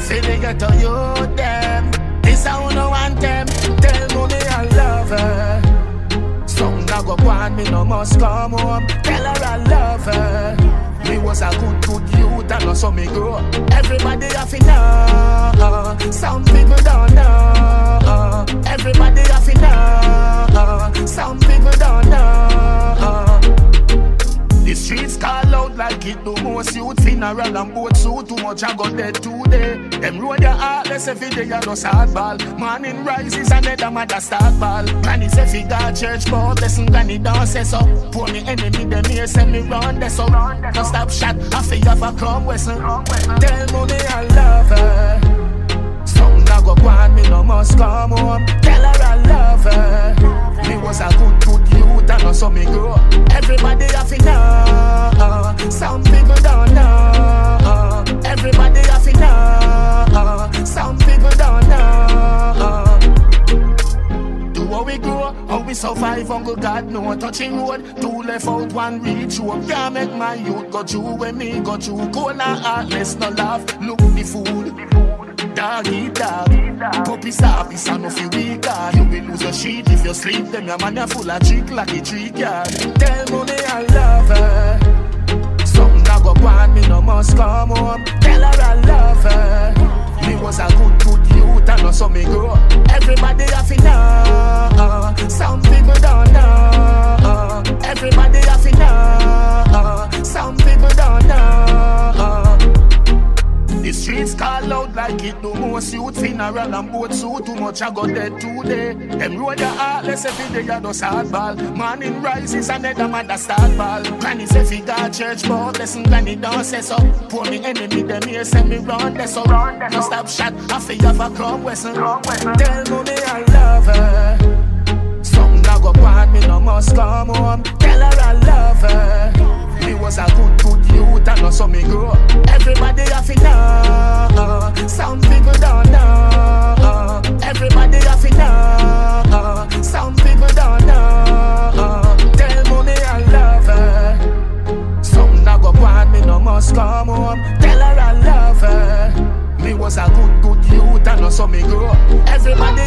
Feel they get to you them. This I wanna want them. Tell money I love her. Something I go want me no must come home. Tell her I love her. Me was a good youth and also me grow. Everybody have to know. Some people don't know. Everybody have to know. Some people don't know. The streets call out like it do most youth. Funeral and boat suit. Too much I got dead today. Them road ya heartless every day ya just hardball. Morning rises and the mother start ball. Granny say fi God church but listen granny don't say so. Pour me enemy them here send me round there so. Don't stop shot I fi have a come western. Tell money I love her. Something I go want me no must come home. Tell her I love her. Me was a good youth and also me grow. Everybody have to know. Some people don't know. Everybody have to know. Some people don't know. Do what we grow, how we survive, Uncle God know. Touching road, two left out, one reach home. Can't make my youth go through when me go through. Cold and heartless, no laugh, look the food. Dog eat dog. Puppy stop, it's enough you weak God. You will lose your shit if you sleep. Them your man full of trick like a trick yard. Tell money I love her. Something I go want me no must come home. Tell her I love her. Me was a good youth and also me grow. Everybody have to know. Some people don't know. Everybody have to know. Some people don't know. The streets call out like it do most youth. Funeral and boat suit. Too much I got dead today. Them road ya heartless every day ya just hardball. Morning rises and the mother start ball. Granny say fi God church but listen granny don't say so. Pour me enemy them here send me round there so. Don't stop shot I fi have a come western. Tell money I love her. Something I go want me no must come home. Tell her I love her. Me was a good youth and also me grow. Everybody have to know. Some people don't know. Everybody have to know. Some people don't know. Tell money I love her. Something I go want me no must come home. Tell her I love her. Me was a good youth and also me grow. Everybody